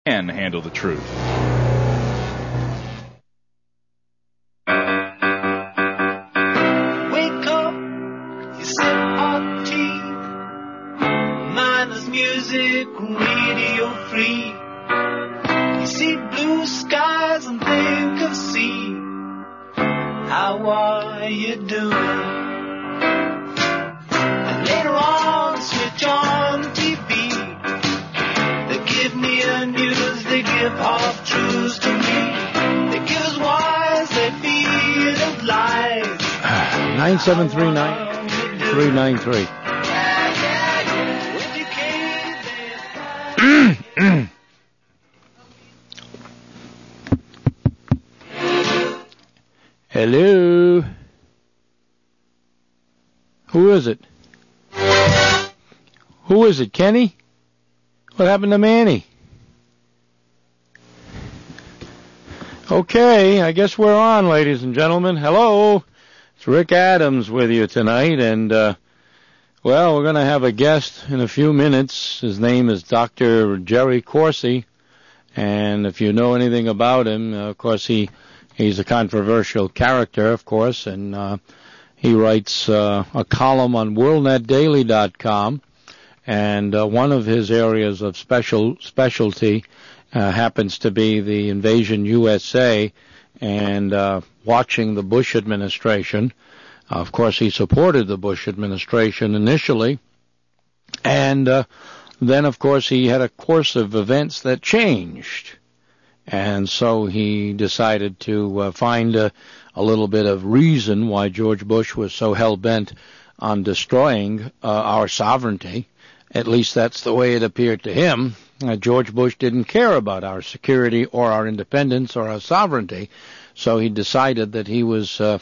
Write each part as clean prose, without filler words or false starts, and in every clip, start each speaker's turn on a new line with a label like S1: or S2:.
S1: can handle the truth.
S2: Wake up, you sip hot tea, mindless music, radio free. You see blue skies and think of sea. How are you doing? And later on, switch on TV. They give me the news, they give half truths to me. They give us whys, they feed us lies.
S3: 9739393. Hello? Who is it? Who is it, Kenny? What happened to Manny? Okay, I guess we're on, ladies and gentlemen. Hello? It's Rick Adams with you tonight, and, well, we're going to have a guest in a few minutes. His name is Dr. Jerry Corsi, and if you know anything about him, of course, he's a controversial character, of course, and he writes a column on WorldNetDaily.com, and one of his areas of specialty happens to be the Invasion USA and watching the Bush administration. Of course, he supported the Bush administration initially, and then, of course, he had a course of events that changed. And so he decided to find a little bit of reason why George Bush was so hell-bent on destroying our sovereignty. At least that's the way it appeared to him. George Bush didn't care about our security or our independence or our sovereignty, so he decided that he was going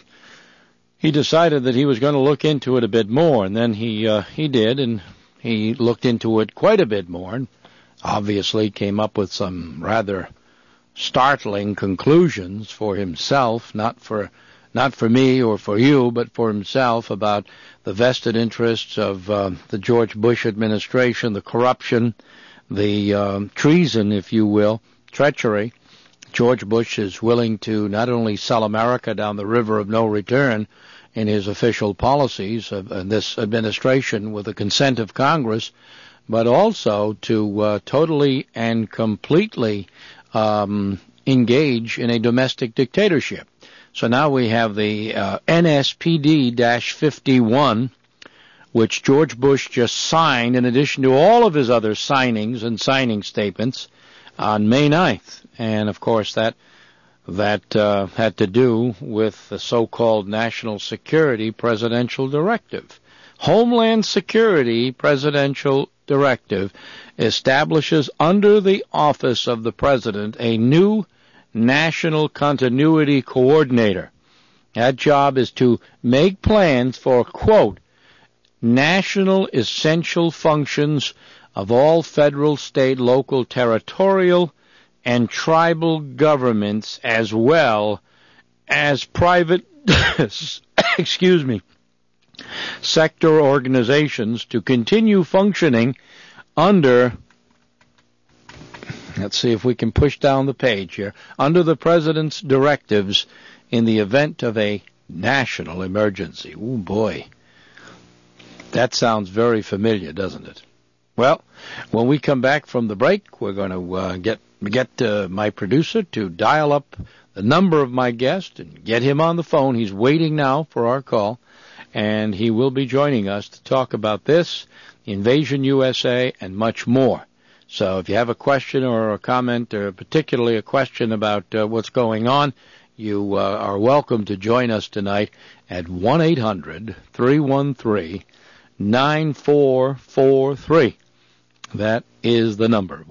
S3: to look into it a bit more, and then he did, and he looked into it quite a bit more, and obviously came up with some rather startling conclusions for himself, not for me or for you, but for himself, about the vested interests of the George Bush administration, the corruption, the treason, if you will, treachery. George Bush is willing to not only sell America down the river of no return in his official policies of this administration with the consent of Congress, but also to totally and completely engage in a domestic dictatorship. So now we have the NSPD-51, which George Bush just signed in addition to all of his other signings and signing statements on May 9th. And, of course, that had to do with the so-called National Security Presidential Directive. Homeland Security Presidential Directive establishes under the office of the President a new National Continuity Coordinator. That job is to make plans for, quote, national essential functions of all federal, state, local, territorial, and tribal governments, as well as private, excuse me, sector organizations, to continue functioning under, let's see if we can push down the page here, under the President's directives in the event of a national emergency. Oh, boy. That sounds very familiar, doesn't it? Well, when we come back from the break, we're going to get my producer to dial up the number of my guest and get him on the phone. He's waiting now for our call, and he will be joining us to talk about this, Invasion USA, and much more. So if you have a question or a comment, or particularly a question about what's going on, you are welcome to join us tonight at 1-800-313-9443. That is the number,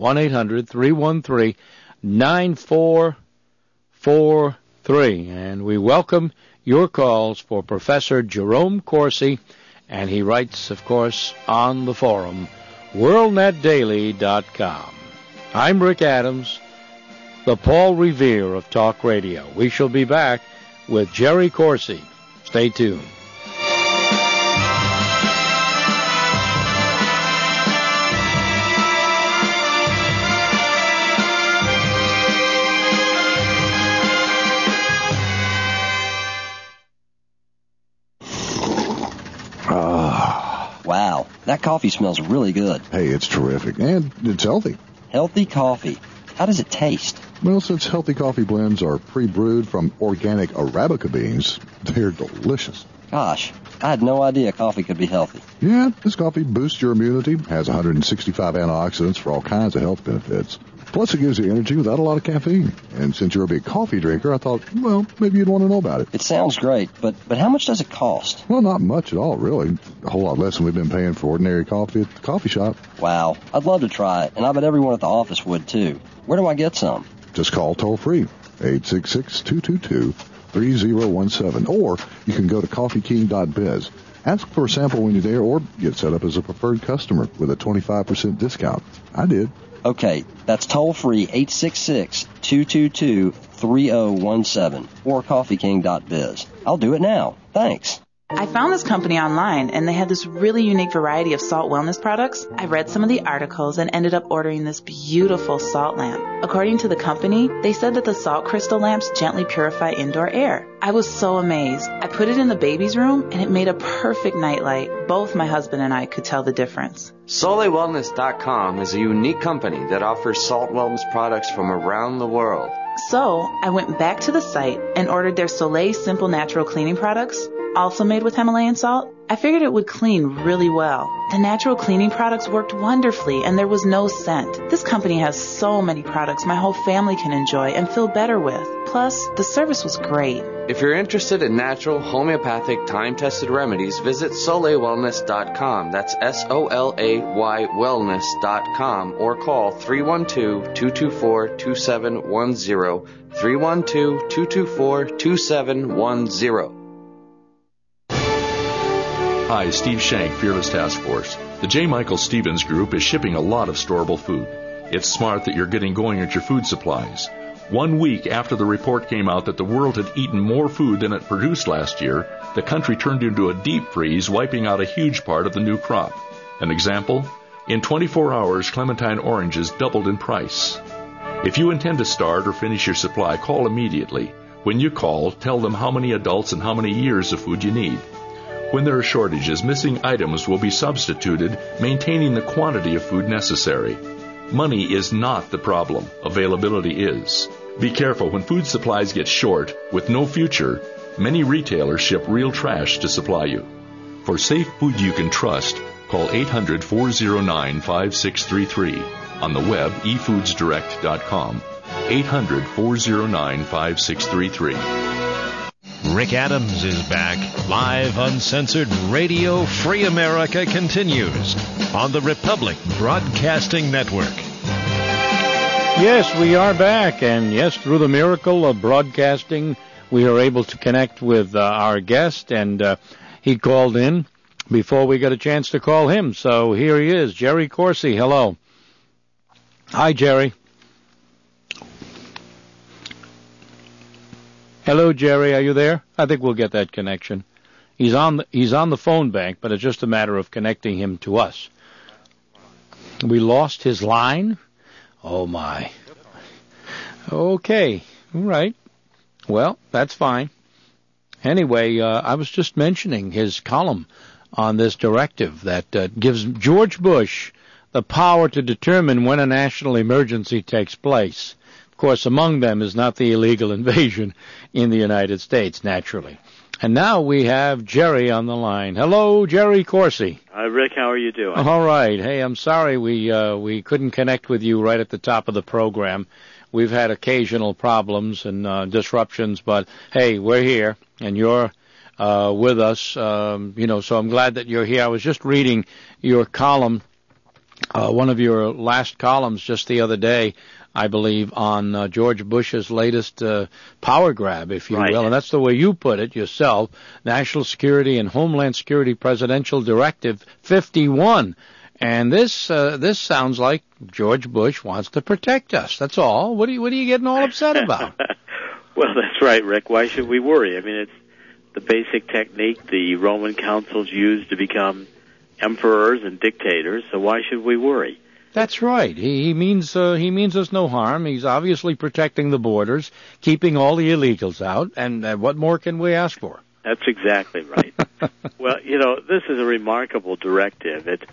S3: 1-800-313-9443. And we welcome your calls for Professor Jerome Corsi, and he writes, of course, on the forum, WorldNetDaily.com. I'm Rick Adams, the Paul Revere of Talk Radio. We shall be back with Jerry Corsi. Stay tuned.
S1: That coffee smells really good.
S4: Hey, it's terrific, and it's healthy.
S1: Healthy coffee. How does it taste?
S4: Well, since healthy coffee blends are pre-brewed from organic Arabica beans, they're delicious.
S1: Gosh, I had no idea coffee could be healthy.
S4: Yeah, this coffee boosts your immunity, has 165 antioxidants for all kinds of health benefits. Plus, it gives you energy without a lot of caffeine. And since you're a big coffee drinker, I thought, well, maybe you'd want to know about it.
S1: It sounds great, but how much does it cost?
S4: Well, not much at all, really. A whole lot less than we've been paying for ordinary coffee at the coffee shop.
S1: Wow, I'd love to try it, and I bet everyone at the office would, too. Where do I get some?
S4: Just call toll-free, 866-222-3017. Or you can go to coffeeking.biz. Ask for a sample when you're there, or get set up as a preferred customer with a 25% discount. I did.
S1: Okay, that's toll-free, 866-222-3017, or coffeeking.biz. I'll do it now. Thanks.
S5: I found this company online, and they had this really unique variety of salt wellness products. I read some of the articles and ended up ordering this beautiful salt lamp. According to the company, they said that the salt crystal lamps gently purify indoor air. I was so amazed. I put it in the baby's room, and it made a perfect nightlight. Both my husband and I could tell the difference.
S6: SoleilWellness.com is a unique company that offers salt wellness products from around the world.
S5: So I went back to the site and ordered their Soleil Simple Natural Cleaning products, also made with Himalayan salt. I figured it would clean really well. The natural cleaning products worked wonderfully, and there was no scent. This company has so many products my whole family can enjoy and feel better with. Plus, the service was great.
S6: If you're interested in natural, homeopathic, time-tested remedies, visit SoleilWellness.com. That's SOLAY wellness.com, or call 312-224-2710, 312-224-2710.
S7: Hi, Steve Shank, Fearless Task Force. The J. Michael Stevens Group is shipping a lot of storable food. It's smart that you're getting going at your food supplies. 1 week after the report came out that the world had eaten more food than it produced last year, the country turned into a deep freeze, wiping out a huge part of the new crop. An example? In 24 hours, clementine oranges doubled in price. If you intend to start or finish your supply, call immediately. When you call, tell them how many adults and how many years of food you need. When there are shortages, missing items will be substituted, maintaining the quantity of food necessary. Money is not the problem. Availability is. Be careful when food supplies get short, with no future. Many retailers ship real trash to supply you. For safe food you can trust, call 800-409-5633. On the web, efoodsdirect.com. 800-409-5633.
S8: Rick Adams is back. Live, uncensored Radio Free America continues on the Republic Broadcasting Network.
S3: Yes, we are back, and yes, through the miracle of broadcasting, we are able to connect with our guest, and he called in before we got a chance to call him. So here he is, Jerry Corsi. Hello. Hi, Jerry. Hello, Jerry. Are you there? I think we'll get that connection. He's on the phone bank, but it's just a matter of connecting him to us. We lost his line? Oh, my. Okay. All right. Well, that's fine. Anyway, I was just mentioning his column on this directive that gives George Bush the power to determine when a national emergency takes place. Of course, among them is not the illegal invasion in the United States, naturally. And now we have Jerry on the line. Hello, Jerry Corsi.
S9: Hi, Rick. How are you doing?
S3: All right. Hey, I'm sorry we couldn't connect with you right at the top of the program. We've had occasional problems and disruptions, but hey, we're here and you're with us. So I'm glad that you're here. I was just reading your column, one of your last columns just the other day, I believe, on George Bush's latest power grab, if you will. And that's the way you put it yourself, National Security and Homeland Security Presidential Directive 51. And this sounds like George Bush wants to protect us. That's all. What are you getting all upset about?
S9: Well, that's right, Rick. Why should we worry? I mean, it's the basic technique the Roman consuls used to become emperors and dictators, so why should we worry?
S3: That's right. He means us no harm. He's obviously protecting the borders, keeping all the illegals out, and what more can we ask for?
S9: That's exactly right. Well, this is a remarkable directive.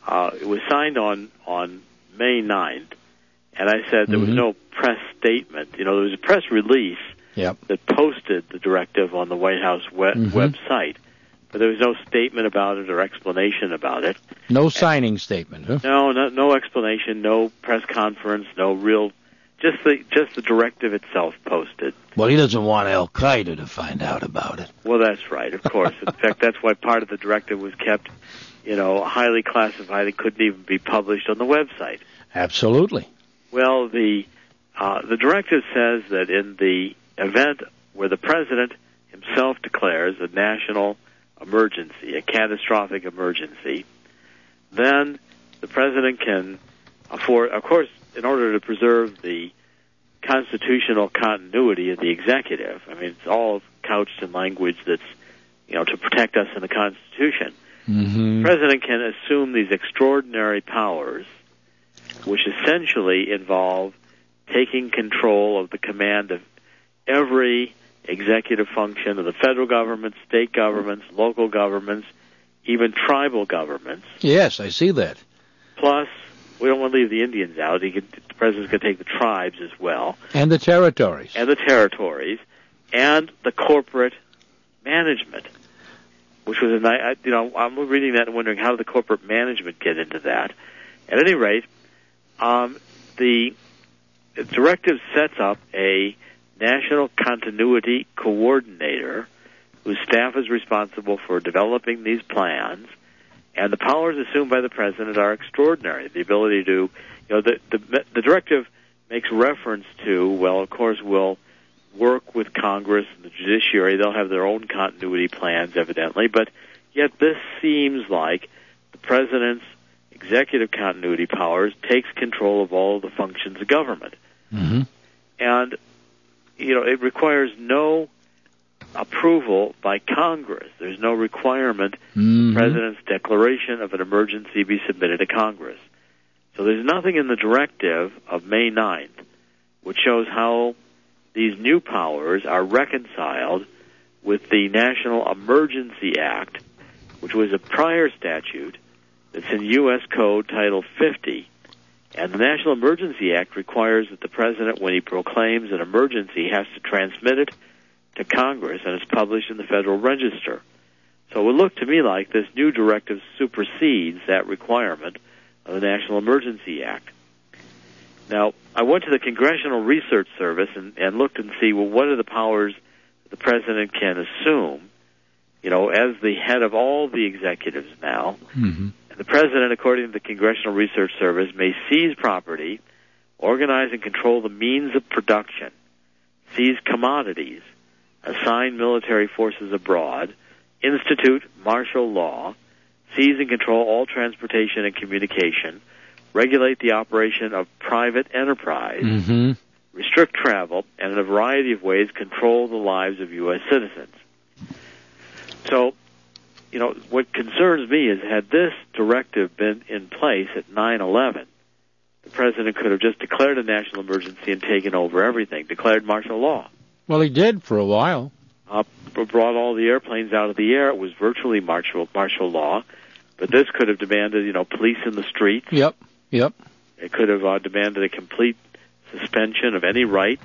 S9: it was signed on May 9th, and I said there was no press statement. You know, there was a press release that posted the directive on the White House website, but there was no statement about it or explanation about it.
S3: No signing statement, huh?
S9: No explanation, no press conference, no real, just the directive itself posted.
S3: Well, he doesn't want Al-Qaeda to find out about it.
S9: Well, that's right, of course. In fact, that's why part of the directive was kept, highly classified. It couldn't even be published on the website.
S3: Absolutely.
S9: Well, the directive says that in the event where the president himself declares a national emergency, a catastrophic emergency, then the president can afford, of course, in order to preserve the constitutional continuity of the executive. I mean, it's all couched in language that's, to protect us in the Constitution. The president can assume these extraordinary powers, which essentially involve taking control of the command of every executive function of the federal government, state governments, local governments, even tribal governments.
S3: Yes, I see that.
S9: Plus, we don't want to leave the Indians out. The president's going to take the tribes as well.
S3: And the territories.
S9: And the corporate management, which was I'm reading that and wondering how did the corporate management get into that. At any rate, the directive sets up a national continuity coordinator whose staff is responsible for developing these plans, and the powers assumed by the president are extraordinary. The ability to, the directive makes reference to, well, of course, we'll work with Congress and the judiciary. They'll have their own continuity plans, evidently, but yet this seems like the president's executive continuity powers takes control of all of the functions of government. And, it requires no approval by Congress. There's no requirement the president's declaration of an emergency be submitted to Congress. So there's nothing in the directive of May 9th which shows how these new powers are reconciled with the National Emergency Act, which was a prior statute that's in U.S. Code Title 50. And the National Emergency Act requires that the president, when he proclaims an emergency, has to transmit it to Congress, and it's published in the Federal Register. So it would look to me like this new directive supersedes that requirement of the National Emergency Act. Now, I went to the Congressional Research Service and looked and see, well, what are the powers the president can assume, as the head of all the executives now. And the president, according to the Congressional Research Service, may seize property, organize and control the means of production, seize commodities, assign military forces abroad, institute martial law, seize and control all transportation and communication, regulate the operation of private enterprise, restrict travel, and in a variety of ways control the lives of U.S. citizens. So, what concerns me is had this directive been in place at 9/11, the president could have just declared a national emergency and taken over everything, declared martial law.
S3: Well, he did for a while.
S9: Brought all the airplanes out of the air. It was virtually martial law, but this could have demanded, police in the streets.
S3: Yep.
S9: It could have demanded a complete suspension of any rights.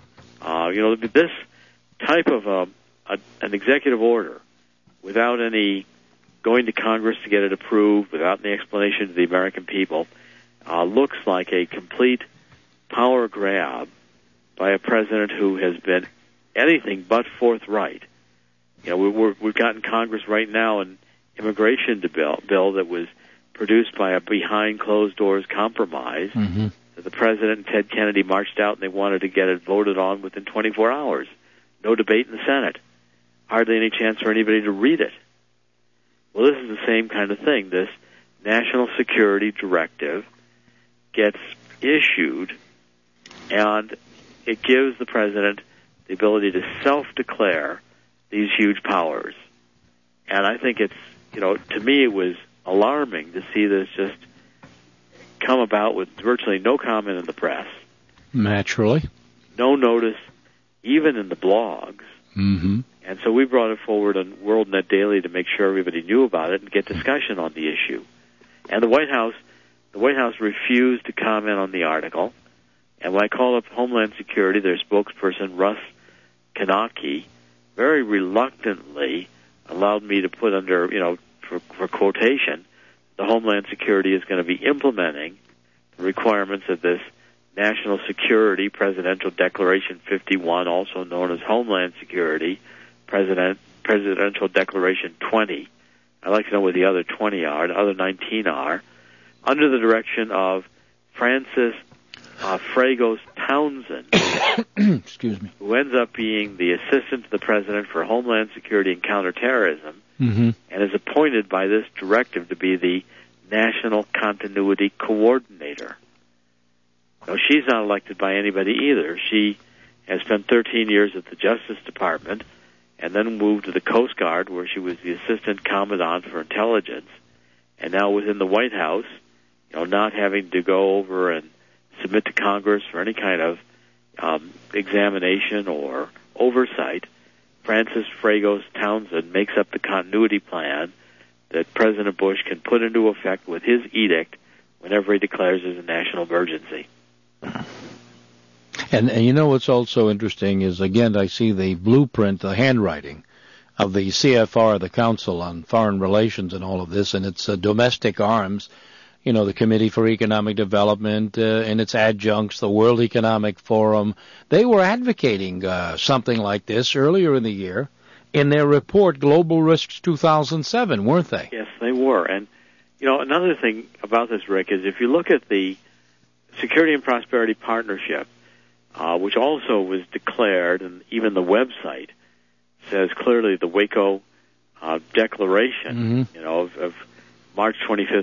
S9: This type of an executive order, without any going to Congress to get it approved, without any explanation to the American people, looks like a complete power grab by a president who has been anything but forthright. We've got in Congress right now an immigration bill that was produced by a behind closed doors compromise. That the president and Ted Kennedy marched out and they wanted to get it voted on within 24 hours. No debate in the Senate. Hardly any chance for anybody to read it. Well, this is the same kind of thing. This national security directive gets issued, and it gives the president the ability to self-declare these huge powers. And I think it's, to me it was alarming to see this just come about with virtually no comment in the press.
S3: Naturally.
S9: No notice, even in the blogs. And so we brought it forward on WorldNet Daily to make sure everybody knew about it and get discussion on the issue. And the White House refused to comment on the article. And when I called up Homeland Security, their spokesperson, Russ Kanaki, very reluctantly allowed me to put under, for quotation, the Homeland Security is going to be implementing the requirements of this National Security Presidential Declaration 51, also known as Homeland Security Presidential Declaration 20. I'd like to know what the other 20 are, the other 19 are, under the direction of Francis Fragos Townsend,
S3: excuse me,
S9: who ends up being the assistant to the president for Homeland Security and Counterterrorism, and is appointed by this directive to be the National Continuity Coordinator. Now, she's not elected by anybody either. She has spent 13 years at the Justice Department and then moved to the Coast Guard, where she was the Assistant Commandant for Intelligence, and now within the White House, not having to go over and submit to Congress for any kind of examination or oversight. Francis Fragos Townsend makes up the continuity plan that President Bush can put into effect with his edict whenever he declares there's a national emergency.
S3: And what's also interesting is, again, I see the blueprint, the handwriting of the CFR, the Council on Foreign Relations and all of this, and it's domestic arms, the Committee for Economic Development and its adjuncts, the World Economic Forum. They were advocating something like this earlier in the year in their report, Global Risks 2007, weren't they?
S9: Yes, they were. And, another thing about this, Rick, is if you look at the Security and Prosperity Partnership, which also was declared, and even the website says clearly the Waco Declaration, of March 25th,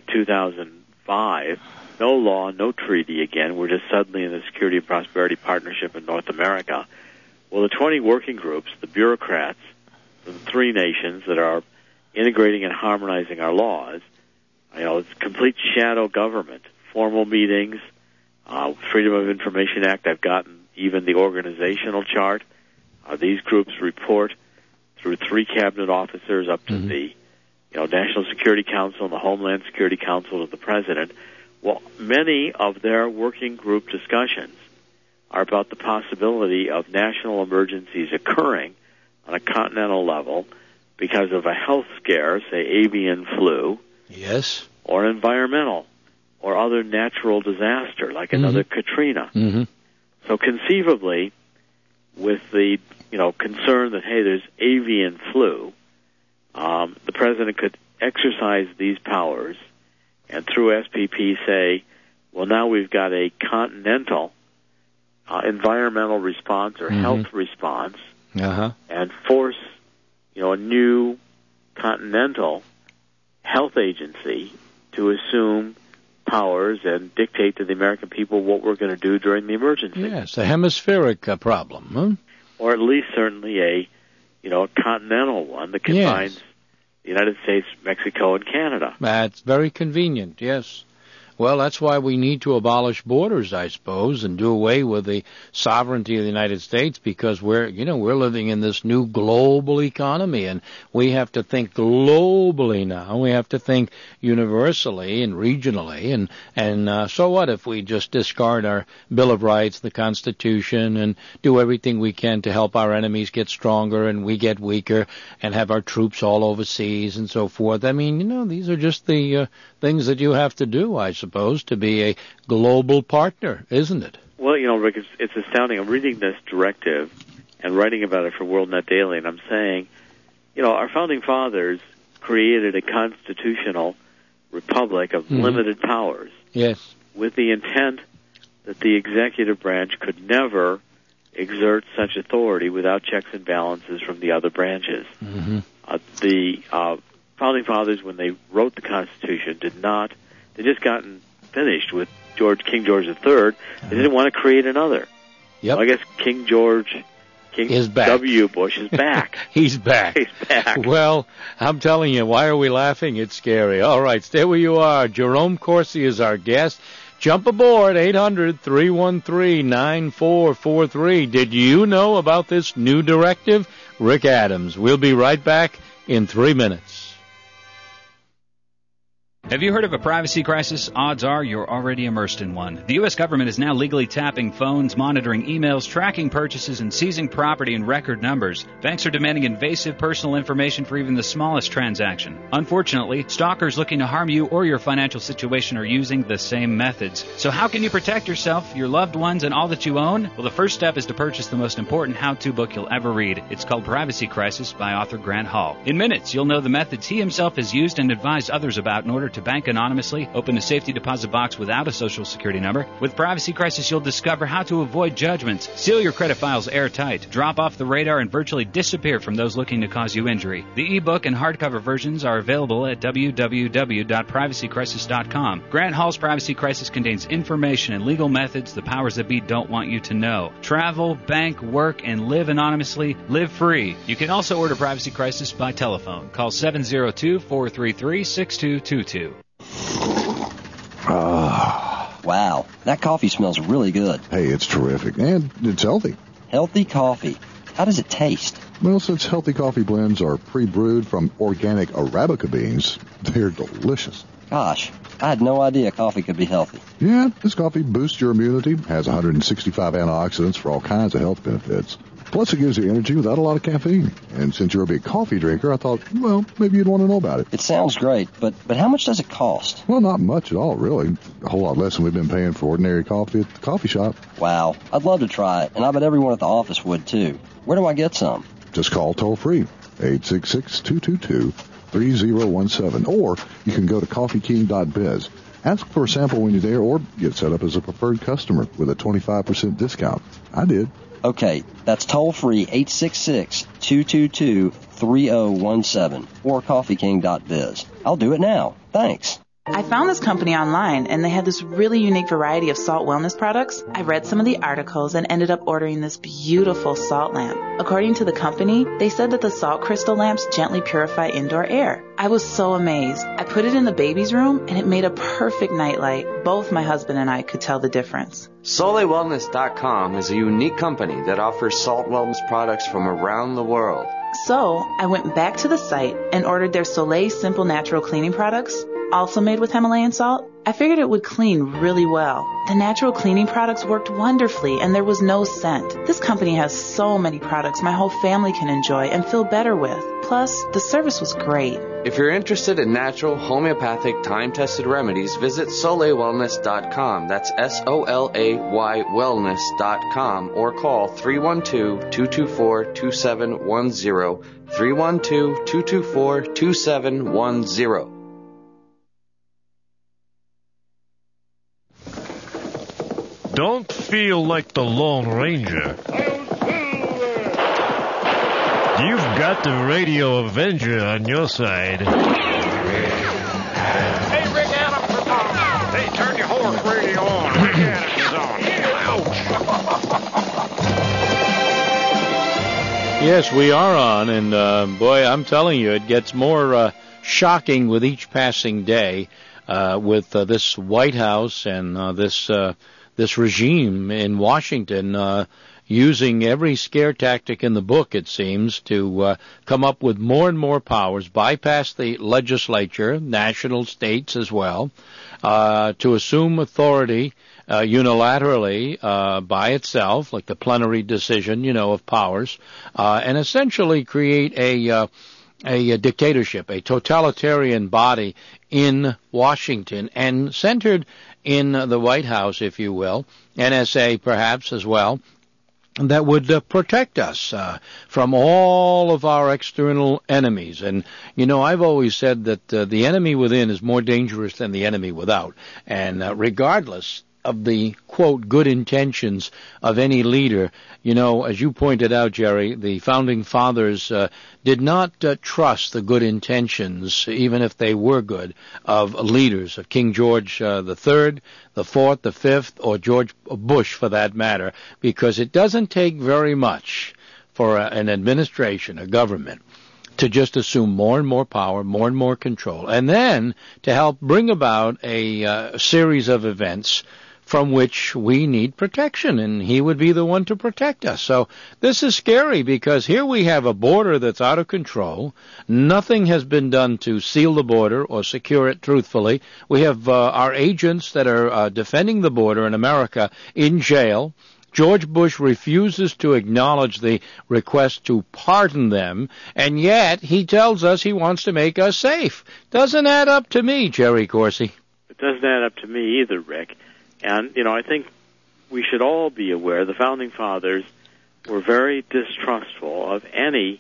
S9: 2005, no law, no treaty again. We're just suddenly in the Security and Prosperity Partnership in North America. Well, the 20 working groups, the bureaucrats from the three nations that are integrating and harmonizing our laws, it's complete shadow government, formal meetings, Freedom of Information Act. I've gotten even the organizational chart. These groups report through 3 cabinet officers up to the National Security Council and the Homeland Security Council of the President. Well, many of their working group discussions are about the possibility of national emergencies occurring on a continental level because of a health scare, say avian flu,
S3: yes,
S9: or environmental or other natural disaster like another Katrina. So conceivably, with the concern that, hey, there's avian flu, the president could exercise these powers and through SPP say, well, now we've got a continental environmental response or health response and force, a new continental health agency to assume powers and dictate to the American people what we're going to do during the emergency.
S3: Yes, a hemispheric problem,
S9: or at least certainly a continental one that combines the United States, Mexico, and Canada.
S3: That's very convenient, yes. Well, that's why we need to abolish borders, I suppose, and do away with the sovereignty of the United States, because we're living in this new global economy, and we have to think globally now. We have to think universally and regionally, and so what if we just discard our Bill of Rights, the Constitution, and do everything we can to help our enemies get stronger and we get weaker, and have our troops all overseas and so forth? I mean, these are just the things that you have to do, I suppose, to be a global partner, isn't it?
S9: Well, Rick, it's astounding. I'm reading this directive and writing about it for WorldNet Daily, and I'm saying, our founding fathers created a constitutional republic of limited powers.
S3: Yes.
S9: With the intent that the executive branch could never exert such authority without checks and balances from the other branches. The founding fathers, when they wrote the Constitution, they just gotten finished with King George III. They didn't want to create another.
S3: Yep.
S9: Well, I guess King
S3: is back.
S9: W. Bush is back.
S3: He's back.
S9: He's back.
S3: Well, I'm telling you, why are we laughing? It's scary. All right, stay where you are. Jerome Corsi is our guest. Jump aboard, 800-313-9443. Did you know about this new directive? Rick Adams. We'll be right back in 3 minutes.
S10: Have you heard of a privacy crisis? Odds are you're already immersed in one. The U.S. government is now legally tapping phones, monitoring emails, tracking purchases, and seizing property in record numbers. Banks are demanding invasive personal information for even the smallest transaction. Unfortunately, stalkers looking to harm you or your financial situation are using the same methods. So how can you protect yourself, your loved ones, and all that you own? Well, the first step is to purchase the most important how-to book you'll ever read. It's called Privacy Crisis by author Grant Hall. In minutes, you'll know the methods he himself has used and advised others about in order to bank anonymously, open a safety deposit box without a social security number. With Privacy Crisis, you'll discover how to avoid judgments, seal your credit files airtight, drop off the radar, and virtually disappear from those looking to cause you injury. The ebook and hardcover versions are available at www.privacycrisis.com. Grant Hall's Privacy Crisis contains information and legal methods the powers that be don't want you to know. Travel, bank, work, and live anonymously. Live free. You can also order Privacy Crisis by telephone. Call 702-433-6222.
S1: Wow, that coffee smells really good.
S4: Hey, it's terrific, and it's healthy.
S1: Healthy coffee. How does it taste?
S4: Well, since healthy coffee blends are pre-brewed from organic Arabica beans, they're delicious.
S1: Gosh, I had no idea coffee could be healthy.
S4: Yeah, this coffee boosts your immunity, has 165 antioxidants for all kinds of health benefits. Plus, it gives you energy without a lot of caffeine. And since you're a big coffee drinker, I thought, well, maybe you'd want to know about it.
S1: It sounds great, but how much does it cost?
S4: Well, not much at all, really. A whole lot less than we've been paying for ordinary coffee at the coffee shop.
S1: Wow, I'd love to try it, and I bet everyone at the office would, too. Where do I get some?
S4: Just call toll-free, 866-222-3017. Or you can go to coffeeking.biz. Ask for a sample when you're there, or get set up as a preferred customer with a 25% discount. I did.
S1: Okay, that's toll-free, 866-222-3017, or coffeeking.biz. I'll do it now. Thanks.
S5: I found this company online, and they had this really unique variety of salt wellness products. I read some of the articles and ended up ordering this beautiful salt lamp. According to the company, they said that the salt crystal lamps gently purify indoor air. I was so amazed. I put it in the baby's room, and it made a perfect nightlight. Both my husband and I could tell the difference.
S6: SoleilWellness.com is a unique company that offers salt wellness products from around the world.
S5: So I went back to the site and ordered their Soleil Simple Natural Cleaning products, also made with Himalayan salt. I figured it would clean really well. The natural cleaning products worked wonderfully, and there was no scent. This company has so many products my whole family can enjoy and feel better with. Plus, the service was great.
S6: If you're interested in natural, homeopathic, time-tested remedies, visit SoleilWellness.com. That's SOLAY wellness.com, or call 312-224-2710, 312-224-2710.
S8: Don't feel like the Lone Ranger. You've got the Radio Avenger on your side.
S11: Hey, Rick Adams is on. Hey, turn your horse radio on. Rick Adams is on.
S3: Yes, we are on, and boy, I'm telling you, it gets more shocking with each passing day with this White House and this regime in Washington using every scare tactic in the book, it seems, to come up with more and more powers, bypass the legislature, national states as well, to assume authority unilaterally by itself, like the plenary decision, of powers, and essentially create a dictatorship, a totalitarian body in Washington, and centered in the White House, if you will, NSA perhaps as well, that would protect us from all of our external enemies. And, I've always said that the enemy within is more dangerous than the enemy without. And regardless of the, quote, good intentions of any leader, as you pointed out, Jerry, the Founding Fathers did not trust the good intentions, even if they were good, of leaders, of King George III, the Fourth, the Fifth, or George Bush, for that matter, because it doesn't take very much for an administration, a government, to just assume more and more power, more and more control, and then to help bring about a series of events from which we need protection, and he would be the one to protect us. So this is scary because here we have a border that's out of control. Nothing has been done to seal the border or secure it truthfully. We have our agents that are defending the border in America in jail. George Bush refuses to acknowledge the request to pardon them, and yet he tells us he wants to make us safe. Doesn't add up to me, Jerry Corsi.
S9: It doesn't add up to me either, Rick. And, I think we should all be aware the Founding Fathers were very distrustful of any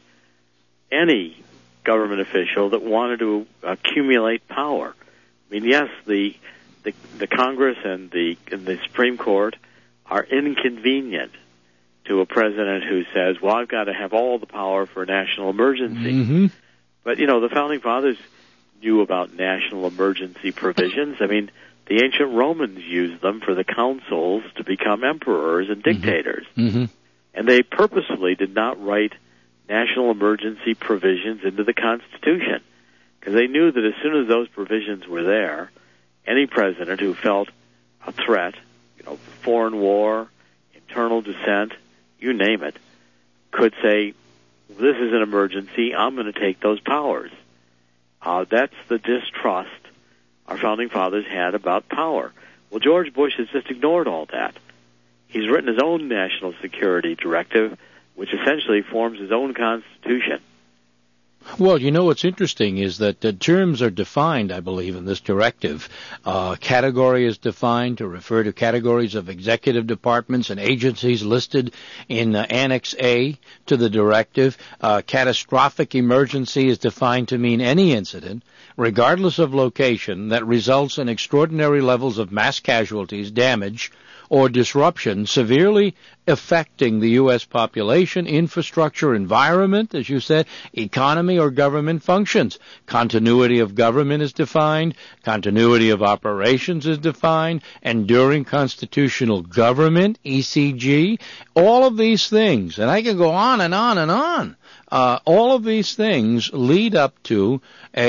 S9: government official that wanted to accumulate power. I mean, yes, the Congress and the Supreme Court are inconvenient to a president who says, well, I've got to have all the power for a national emergency.
S3: Mm-hmm.
S9: But, the Founding Fathers knew about national emergency provisions. I mean, the ancient Romans used them for the consuls to become emperors and dictators.
S3: Mm-hmm.
S9: And they purposefully did not write national emergency provisions into the Constitution because they knew that as soon as those provisions were there, any president who felt a threat, foreign war, internal dissent, you name it, could say, this is an emergency, I'm going to take those powers. That's the distrust our Founding Fathers had about power. Well, George Bush has just ignored all that. He's written his own national security directive, which essentially forms his own constitution.
S3: Well, what's interesting is that the terms are defined, I believe, in this directive. Category is defined to refer to categories of executive departments and agencies listed in Annex A to the directive. Catastrophic emergency is defined to mean any incident, regardless of location, that results in extraordinary levels of mass casualties, damage, or disruption severely affecting the U.S. population, infrastructure, environment, as you said, economy, or government functions. Continuity of government is defined. Continuity of operations is defined. Enduring constitutional government, ECG. All of these things, and I can go on and on and on. All of these things lead up to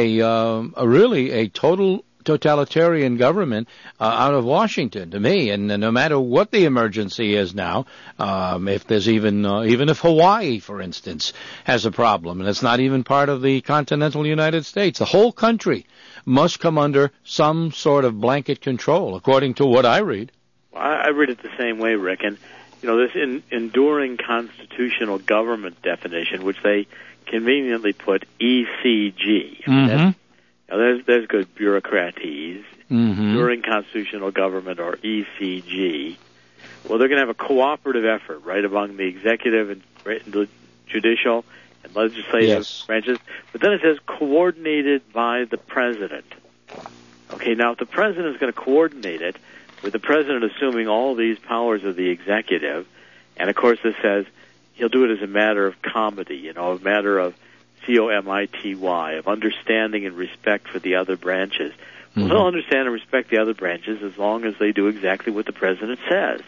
S3: a totalitarian government out of Washington, to me. And no matter what the emergency is now, if there's even if Hawaii, for instance, has a problem, and it's not even part of the continental United States, the whole country must come under some sort of blanket control, according to what I read.
S9: Well, I read it the same way, Rick. And this enduring constitutional government definition, which they conveniently put ECG. I mean, there's good bureaucraties, enduring constitutional government, or ECG. Well, they're going to have a cooperative effort, right, among the executive and the judicial and legislative branches. But then it says coordinated by the president. Okay, now if the president is going to coordinate it, with the president assuming all these powers of the executive, and of course this says he'll do it as a matter of comity, a matter of COMITY, of understanding and respect for the other branches. Well, they'll understand and respect the other branches as long as they do exactly what the president says.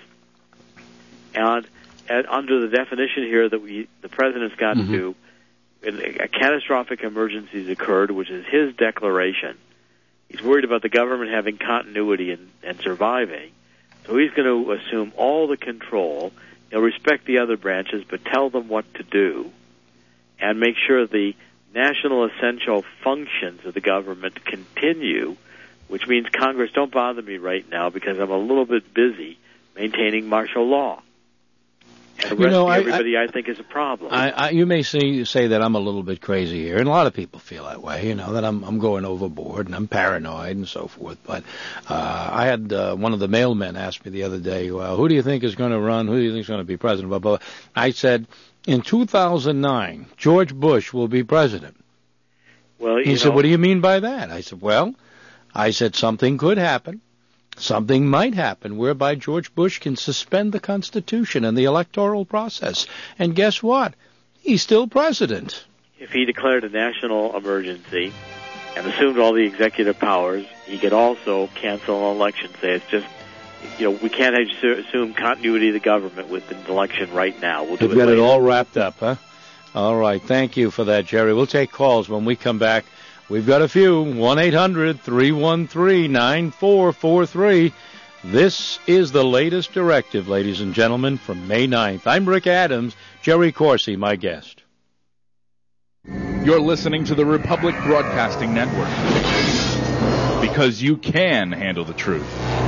S9: And under the definition here that the president's got to do, a catastrophic emergency has occurred, which is his declaration. He's worried about the government having continuity and surviving, so he's going to assume all the control. He'll respect the other branches, but tell them what to do, and make sure the national essential functions of the government continue, which means Congress, don't bother me right now because I'm a little bit busy maintaining martial law. And arresting everybody I think is a problem.
S3: You may say that I'm a little bit crazy here, and a lot of people feel that way, that I'm going overboard and I'm paranoid and so forth. But I had one of the mailmen ask me the other day, well, who do you think is going to run? Who do you think is going to be president? Blah, blah, blah. I said, in 2009, George Bush will be president.
S9: Well,
S3: he said, what do you mean by that? I said, something could happen. Something might happen whereby George Bush can suspend the Constitution and the electoral process. And guess what? He's still president.
S9: If he declared a national emergency and assumed all the executive powers, he could also cancel an election. Say it's just, we can't assume continuity of the government with an election right now. We'll do
S3: We've got it all wrapped up, huh? All right. Thank you for that, Jerry. We'll take calls when we come back. We've got a few. 1-800-313-9443. This is the latest directive, ladies and gentlemen, from May 9th. I'm Rick Adams, Jerry Corsi, my guest.
S12: You're listening to the Republic Broadcasting Network, because you can handle the truth.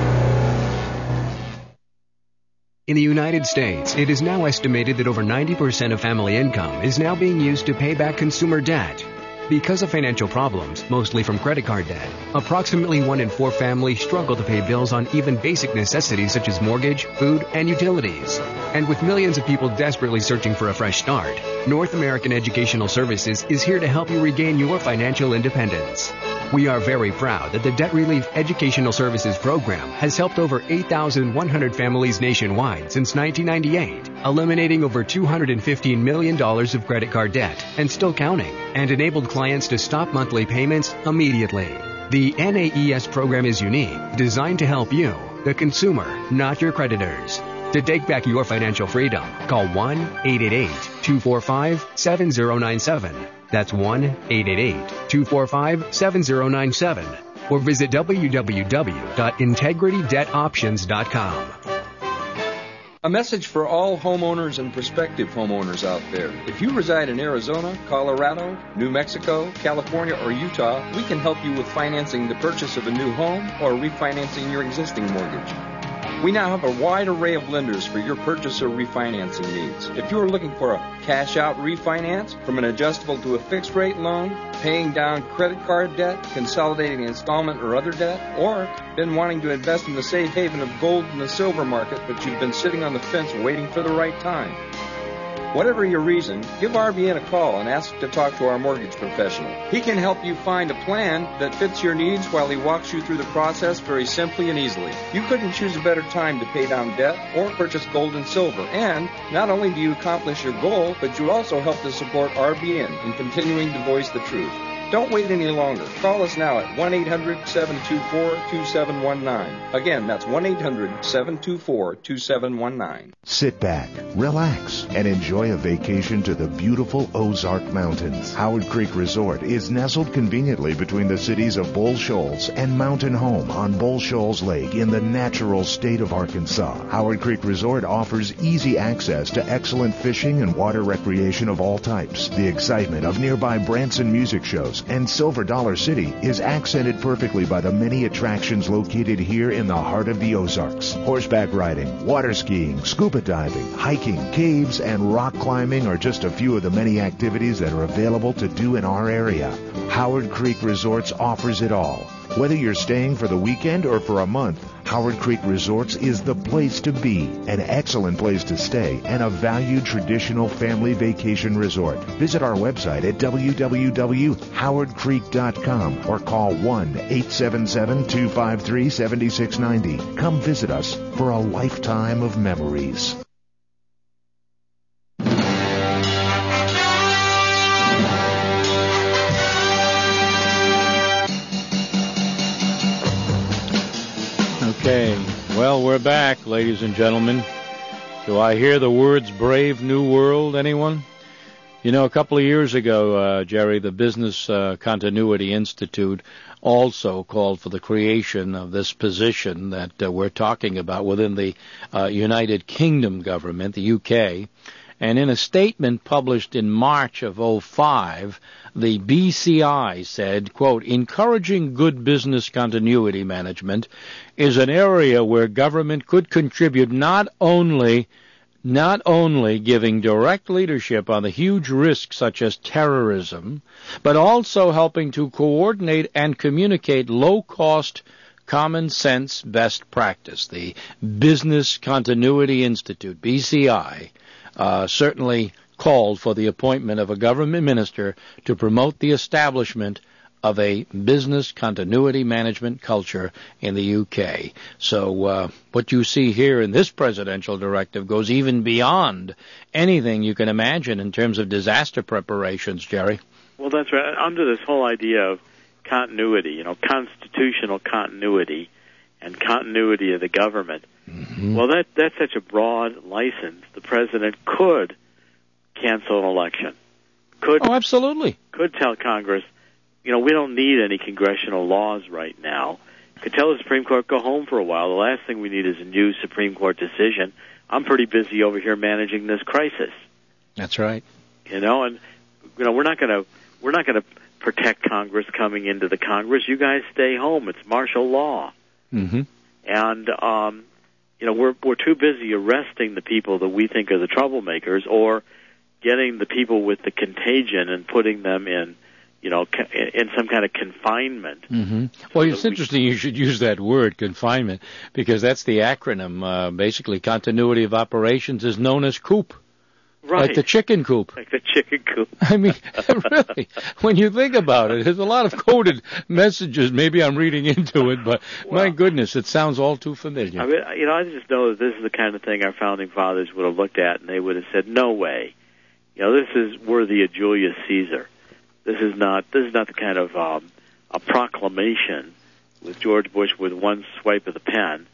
S13: In the United States, it is now estimated that over 90% of family income is now being used to pay back consumer debt. Because of financial problems, mostly from credit card debt, approximately 1 in 4 families struggle to pay bills on even basic necessities such as mortgage, food, and utilities. And with millions of people desperately searching for a fresh start, North American Educational Services is here to help you regain your financial independence. We are very proud that the Debt Relief Educational Services Program has helped over 8,100 families nationwide since 1998, eliminating over $215 million of credit card debt and still counting, and enabled clients to stop monthly payments immediately. The NAES program is unique, designed to help you, the consumer, not your creditors. To take back your financial freedom, call 1-888-245-7097. That's 1-888-245-7097. Or visit www.integritydebtoptions.com.
S14: A message for all homeowners and prospective homeowners out there. If you reside in Arizona, Colorado, New Mexico, California, or Utah, we can help you with financing the purchase of a new home or refinancing your existing mortgage. We now have a wide array of lenders for your purchase or refinancing needs. If you are looking for a cash-out refinance, from an adjustable to a fixed-rate loan, paying down credit card debt, consolidating installment or other debt, or been wanting to invest in the safe haven of gold in the silver market, but you've been sitting on the fence waiting for the right time. Whatever your reason, give RBN a call and ask to talk to our mortgage professional. He can help you find a plan that fits your needs while he walks you through the process very simply and easily. You couldn't choose a better time to pay down debt or purchase gold and silver. And not only do you accomplish your goal, but you also help to support RBN in continuing to voice the truth. Don't wait any longer. Call us now at 1-800-724-2719. Again, that's 1-800-724-2719.
S15: Sit back, relax, and enjoy a vacation to the beautiful Ozark Mountains. Howard Creek Resort is nestled conveniently between the cities of Bull Shoals and Mountain Home on Bull Shoals Lake in the natural state of Arkansas. Howard Creek Resort offers easy access to excellent fishing and water recreation of all types. The excitement of nearby Branson music shows and Silver Dollar City is accented perfectly by the many attractions located here in the heart of the Ozarks. Horseback riding, water skiing, scuba diving, hiking, caves, and rock climbing are just a few of the many activities that are available to do in our area. Howard Creek Resorts offers it all. Whether you're staying for the weekend or for a month, Howard Creek Resorts is the place to be, an excellent place to stay, and a valued traditional family vacation resort. Visit our website at www.howardcreek.com or call 1-877-253-7690. Come visit us for a lifetime of memories.
S3: Okay, well, we're back, ladies and gentlemen. Do I hear the words Brave New World, anyone? You know, a couple of years ago, Jerry, the Business Continuity Institute also called for the creation of this position that we're talking about within the United Kingdom government, the UK. And in a statement published in March of 2005, the BCI said, quote, encouraging good business continuity management is an area where government could contribute not only giving direct leadership on the huge risks such as terrorism, but also helping to coordinate and communicate low-cost, common-sense best practice. The Business Continuity Institute, BCI, certainly called for the appointment of a government minister to promote the establishment of a business continuity management culture in the UK. So what you see here in this presidential directive goes even beyond anything you can imagine in terms of disaster preparations, Jerry.
S9: Well, that's right. Under this whole idea of continuity, constitutional continuity and continuity of the government, well, that's such a broad license. The president could cancel an election.
S3: Absolutely.
S9: Could tell Congress, we don't need any congressional laws right now. could tell the Supreme Court, go home for a while. The last thing we need is a new Supreme Court decision. I'm pretty busy over here managing this crisis.
S3: That's right.
S9: And we're not going to protect Congress coming into the Congress. You guys stay home. It's martial law.
S3: Mm-hmm.
S9: And we're too busy arresting the people that we think are the troublemakers, or getting the people with the contagion and putting them in some kind of confinement.
S3: Mm-hmm. Well, it's interesting you should use that word, confinement, because that's the acronym. Basically, continuity of operations is known as COOP.
S9: Right.
S3: Like the chicken coop.
S9: Like the chicken coop.
S3: I mean, really, when you think about it, there's a lot of coded messages. Maybe I'm reading into it, but my goodness, it sounds all too familiar.
S9: I mean, I just know that this is the kind of thing our founding fathers would have looked at, and they would have said, "No way, this is worthy of Julius Caesar. This is not the kind of a proclamation with George Bush with one swipe of the pen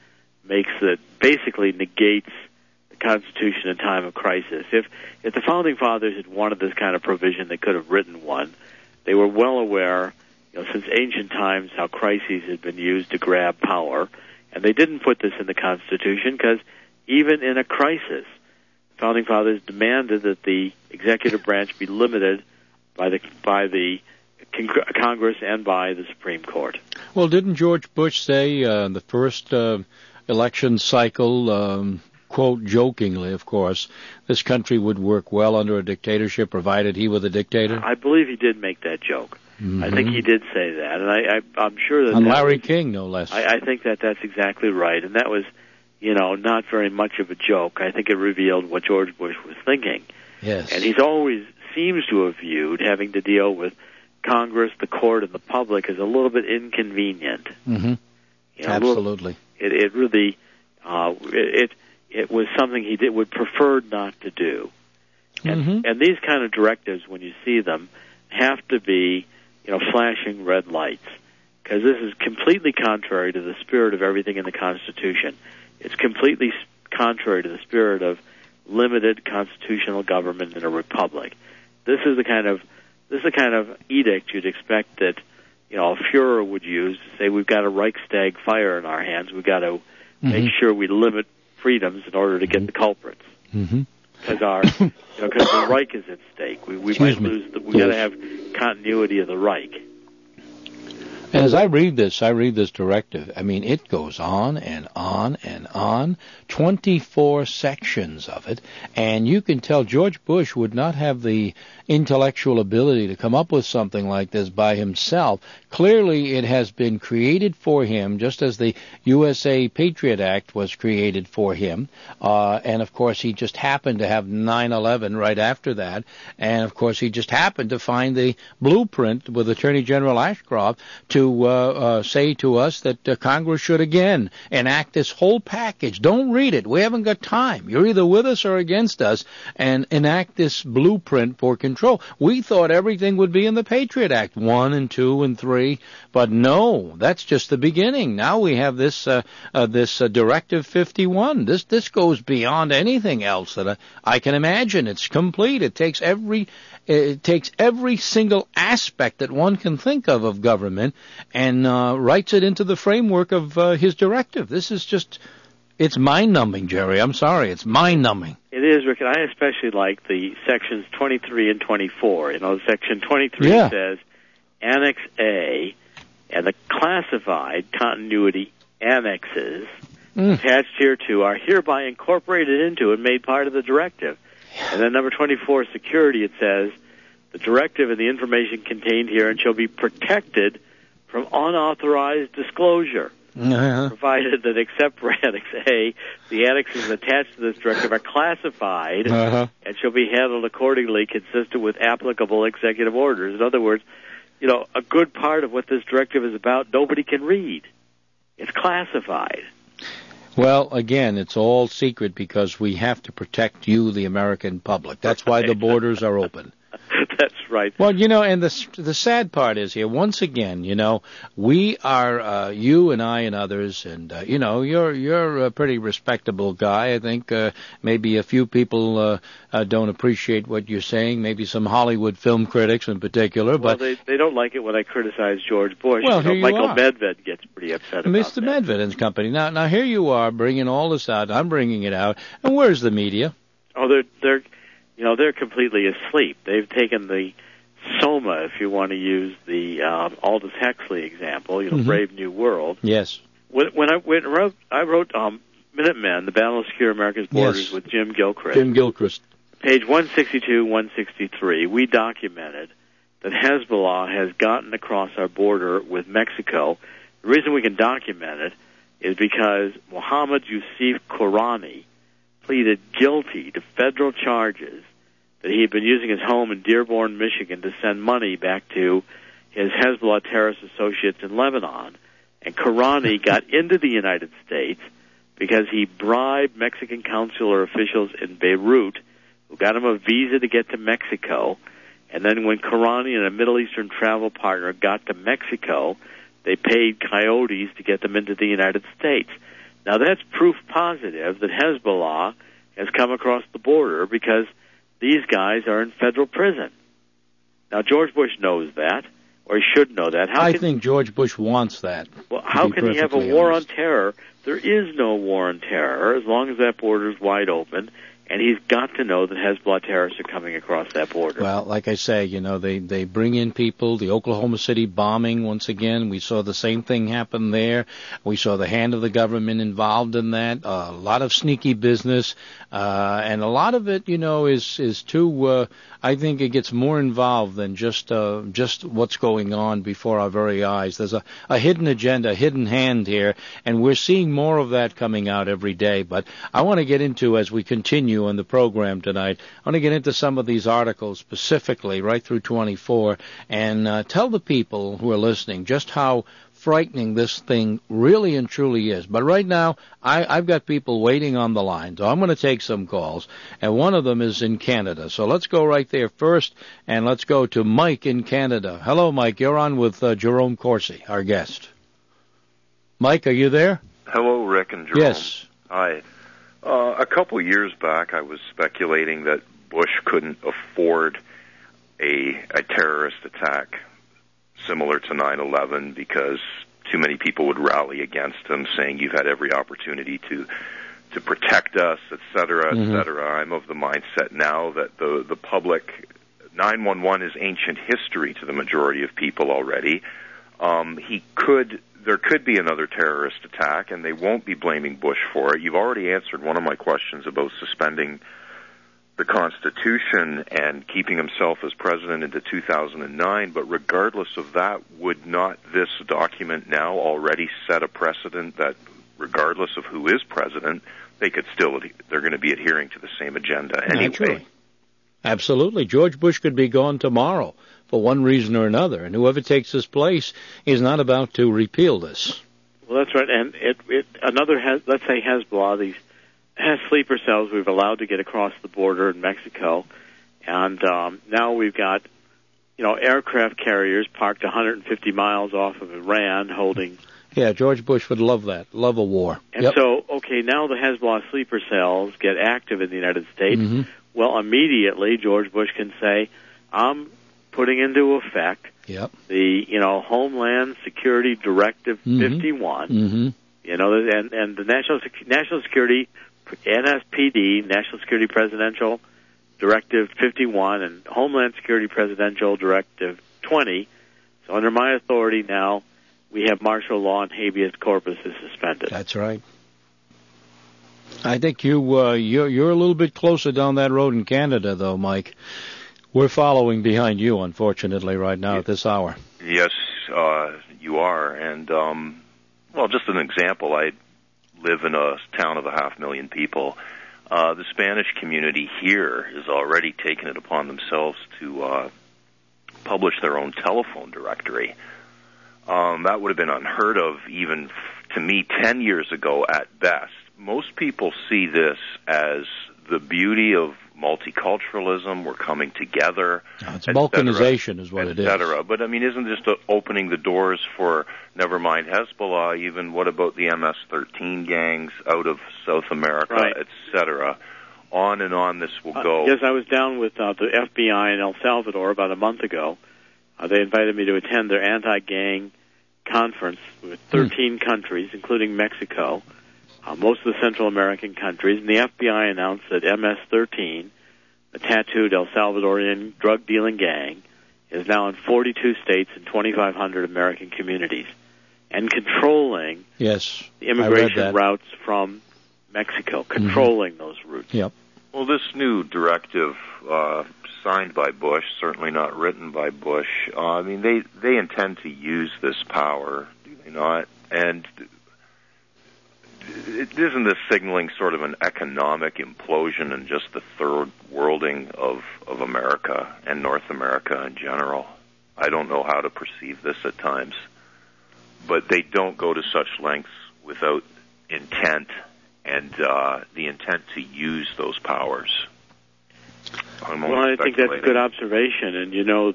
S9: basically negates the Constitution in time of crisis. If the founding fathers had wanted this kind of provision, they could have written one. They were well aware, since ancient times, how crises had been used to grab power, and they didn't put this in the Constitution because even in a crisis, the founding fathers demanded that the executive branch be limited by the Congress and by the Supreme Court.
S3: Well, didn't George Bush say the first election cycle, quote, jokingly, of course, this country would work well under a dictatorship provided he were the dictator?
S9: I believe he did make that joke.
S3: Mm-hmm.
S9: I think he did say that, and I'm sure that...
S3: And Larry King, no less.
S9: I think that's exactly right, and that was, not very much of a joke. I think it revealed what George Bush was thinking.
S3: Yes.
S9: And he's always seems to have viewed having to deal with Congress, the court, and the public as a little bit inconvenient.
S3: Mm-hmm. Absolutely.
S9: It really it was something he would prefer not to do. And these kind of directives, when you see them, have to be flashing red lights, because this is completely contrary to the spirit of everything in the Constitution. It's completely contrary to the spirit of limited constitutional government in a republic. This is the kind of edict you'd expect that a Führer would use to say, we've got a Reichstag fire in our hands. We've got to make sure we limit freedoms in order to get the culprits. Because the Reich is at stake. We might lose. We got to have continuity of the Reich.
S3: And as I read this directive, I mean, it goes on and on and on, 24 sections of it, and you can tell George Bush would not have the intellectual ability to come up with something like this by himself. Clearly, it has been created for him, just as the USA Patriot Act was created for him, and of course, he just happened to have 9/11 right after that, and of course, he just happened to find the blueprint with Attorney General Ashcroft to say to us that Congress should again enact this whole package. Don't read it. We haven't got time. You're either with us or against us, and enact this blueprint for control. We thought everything would be in the Patriot Act 1 and 2 and 3, but no, that's just the beginning. Now we have this Directive 51. This goes beyond anything else that I can imagine. It's complete. It takes every single aspect that one can think of government and writes it into the framework of his directive. This is just, it's mind-numbing, Jerry. I'm sorry. It's mind-numbing.
S9: It is, Rick, and I especially like the sections 23 and 24. Section 23 says, Annex A and the classified continuity annexes attached hereto are hereby incorporated into and made part of the directive. And then number 24, security, it says, the directive and the information contained herein shall be protected from unauthorized disclosure, provided that except for Annex A, the annexes attached to this directive are classified and shall be handled accordingly, consistent with applicable executive orders. In other words, a good part of what this directive is about, nobody can read. It's classified.
S3: Well, again, it's all secret because we have to protect you, the American public. That's why the borders are open.
S9: That's That's right.
S3: Well, and the sad part is here, once again, we are, you and I and others, and, you're a pretty respectable guy. I think maybe a few people don't appreciate what you're saying, maybe some Hollywood film critics in particular.
S9: Well,
S3: but
S9: they don't like it when I criticize George Bush.
S3: Well, here you
S9: Michael
S3: are.
S9: Medved gets pretty upset about
S3: Mr.
S9: that.
S3: Medved and company. Now here you are bringing all this out. I'm bringing it out. And where's the media?
S9: Oh, they're completely asleep. They've taken the Soma, if you want to use the Aldous Huxley example, Brave New World.
S3: Yes.
S9: When I wrote Minutemen, The Battle to Secure America's Borders with Jim Gilchrist.
S3: Jim Gilchrist.
S9: Page 162, 163, we documented that Hezbollah has gotten across our border with Mexico. The reason we can document it is because Mohammed Yusuf Kourani pleaded guilty to federal charges that he had been using his home in Dearborn, Michigan to send money back to his Hezbollah terrorist associates in Lebanon. And Kourani got into the United States because he bribed Mexican consular officials in Beirut who got him a visa to get to Mexico. And then when Kourani and a Middle Eastern travel partner got to Mexico, they paid coyotes to get them into the United States. Now, that's proof positive that Hezbollah has come across the border because these guys are in federal prison. Now, George Bush knows that, or he should know that.
S3: I think George Bush wants that.
S9: Well, how can he have a war on terror? There is no war on terror as long as that border is wide open. And he's got to know that Hezbollah terrorists are coming across that border.
S3: Well, like I say, they bring in people. The Oklahoma City bombing, once again, we saw the same thing happen there. We saw the hand of the government involved in that. A lot of sneaky business, and a lot of it, is too. I think it gets more involved than just what's going on before our very eyes. There's a hidden agenda, a hidden hand here, and we're seeing more of that coming out every day. But I want to get into, as we continue on the program tonight, I want to get into some of these articles specifically right through 24 and tell the people who are listening just how frightening this thing really and truly is. But right now, I've got people waiting on the line, so I'm going to take some calls, and one of them is in Canada. So let's go right there first, and let's go to Mike in Canada. Hello, Mike. You're on with Jerome Corsi, our guest. Mike, are you there?
S16: Hello, Rick and Jerome.
S3: Yes.
S16: Hi. A couple years back, I was speculating that Bush couldn't afford a terrorist attack similar to 9/11 because too many people would rally against him, saying you've had every opportunity to protect us, et cetera, et cetera. I'm of the mindset now that the public, 9/11 is ancient history to the majority of people already. There could be another terrorist attack, and they won't be blaming Bush for it. You've already answered one of my questions about suspending the Constitution and keeping himself as president into 2009, but regardless of that, would not this document now already set a precedent that regardless of who is president, they're going to be adhering to the same agenda anyway?
S3: Naturally. Absolutely. George Bush could be gone tomorrow for one reason or another, and whoever takes his place is not about to repeal this.
S9: Well, that's right. And let's say Hezbollah, these sleeper cells we've allowed to get across the border in Mexico, and now we've got, aircraft carriers parked 150 miles off of Iran holding.
S3: Yeah, George Bush would love that, love a war.
S9: And so, okay, now the Hezbollah sleeper cells get active in the United States. Well, immediately George Bush can say, I'm putting into effect the Homeland Security Directive 51, and the National Security NSPD, National Security Presidential Directive 51, and Homeland Security Presidential Directive 20. So under my authority now, we have martial law and habeas corpus is suspended.
S3: That's right. I think you're a little bit closer down that road in Canada, though, Mike. We're following behind you, unfortunately, right now at this hour.
S16: Yes, you are. And, just an example, I live in a town of 500,000 people. The Spanish community here has already taken it upon themselves to publish their own telephone directory. That would have been unheard of even to me 10 years ago at best. Most people see this as the beauty of multiculturalism. We're coming together.
S3: It's balkanization is what it is.
S16: But, I mean, isn't this opening the doors for, never mind Hezbollah, even what about the MS-13 gangs out of South America, et cetera? On and on this will go.
S9: Yes, I was down with the FBI in El Salvador about a month ago. They invited me to attend their anti-gang conference with 13 countries, including Mexico, most of the Central American countries, and the FBI announced that MS-13, a tattooed El Salvadorian drug-dealing gang, is now in 42 states and 2,500 American communities, and controlling the immigration routes from Mexico, controlling those routes.
S3: Yep.
S16: Well, this new directive signed by Bush, certainly not written by Bush, I mean, they intend to use this power, do they not? And isn't this signaling sort of an economic implosion and just the third worlding of America and North America in general? I don't know how to perceive this at times, but they don't go to such lengths without intent and the intent to use those powers.
S9: Well, I think that's a good observation, and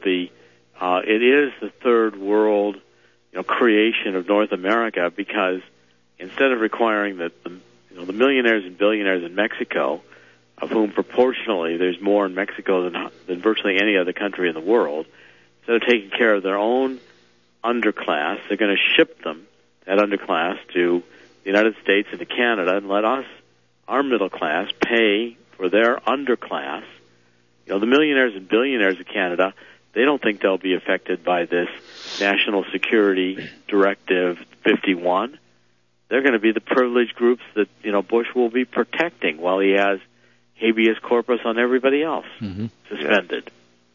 S9: it is the third world, creation of North America, because instead of requiring that the millionaires and billionaires in Mexico, of whom proportionally there's more in Mexico than virtually any other country in the world, instead of taking care of their own underclass, they're going to ship them, that underclass, to the United States and to Canada, and let us, our middle class, pay for their underclass. The millionaires and billionaires of Canada, they don't think they'll be affected by this National Security Directive 51. They're going to be the privileged groups that, Bush will be protecting while he has habeas corpus on everybody else suspended.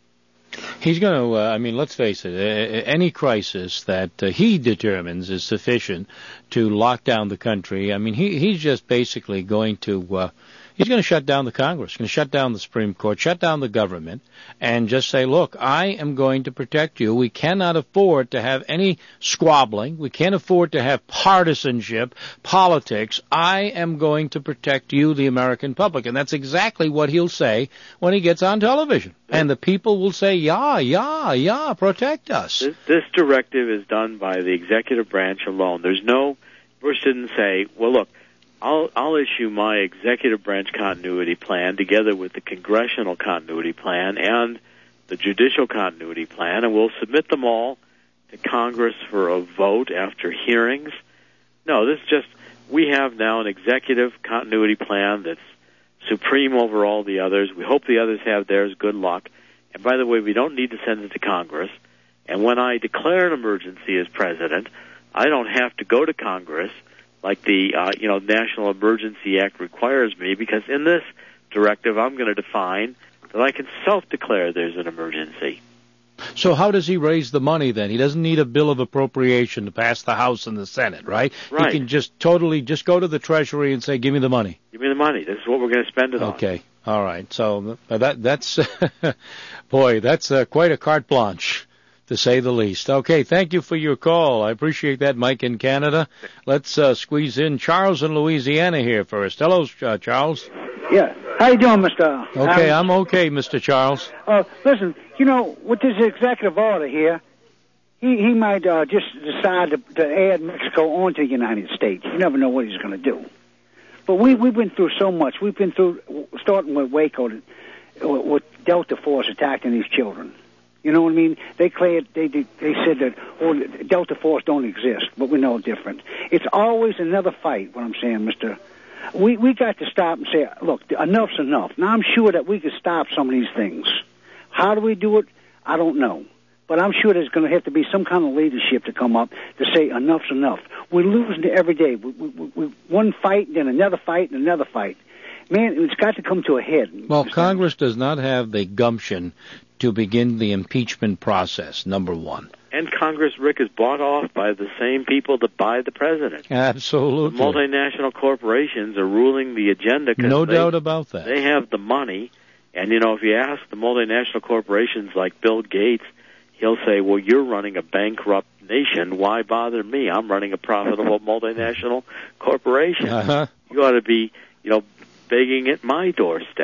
S3: He's going to, let's face it, any crisis that he determines is sufficient to lock down the country. I mean, he's just basically going to... He's going to shut down the Congress, going to shut down the Supreme Court, shut down the government, and just say, look, I am going to protect you. We cannot afford to have any squabbling. We can't afford to have partisanship, politics. I am going to protect you, the American public. And that's exactly what he'll say when he gets on television. And the people will say, yeah, protect us.
S9: This directive is done by the executive branch alone. Bush didn't say, well, look, I'll issue my executive branch continuity plan together with the congressional continuity plan and the judicial continuity plan, and we'll submit them all to Congress for a vote after hearings. No, this is just, we have now an executive continuity plan that's supreme over all the others. We hope the others have theirs. Good luck. And by the way, we don't need to send it to Congress. And when I declare an emergency as president, I don't have to go to Congress like the National Emergency Act requires me, because in this directive I'm going to define that I can self-declare there's an emergency.
S3: So how does he raise the money then? He doesn't need a bill of appropriation to pass the House and the Senate, right? He can just go to the Treasury and say, give me the money.
S9: Give me the money. This is what we're going to spend it on.
S3: Okay. All right. So that's boy, that's quite a carte blanche, to say the least. Okay, thank you for your call. I appreciate that, Mike in Canada. Let's squeeze in Charles in Louisiana here first. Hello, Charles.
S17: Yeah. How you doing, Mr.
S3: Okay, I'm okay, Mr. Charles.
S17: Listen, with this executive order here, he might just decide to add Mexico onto the United States. You never know what he's going to do. But we've been through so much. We've been through, starting with Waco, with Delta Force attacking these children. You know what I mean? They said that Delta Force don't exist, but we know different. It's always another fight, what I'm saying, Mr. We got to stop and say, look, enough's enough. Now, I'm sure that we could stop some of these things. How do we do it? I don't know. But I'm sure there's going to have to be some kind of leadership to come up to say enough's enough. We're losing every day. We one fight, then another fight, and another fight. Man, it's got to come to a head.
S3: Well, Congress does not have the gumption to begin the impeachment process, number one.
S9: And Congress, Rick, is bought off by the same people that buy the president.
S3: Absolutely.
S9: The multinational corporations are ruling the agenda.
S3: No doubt about that.
S9: They have the money. And, if you ask the multinational corporations like Bill Gates, he'll say, well, you're running a bankrupt nation. Why bother me? I'm running a profitable multinational corporation. You ought to be, begging at my doorstep.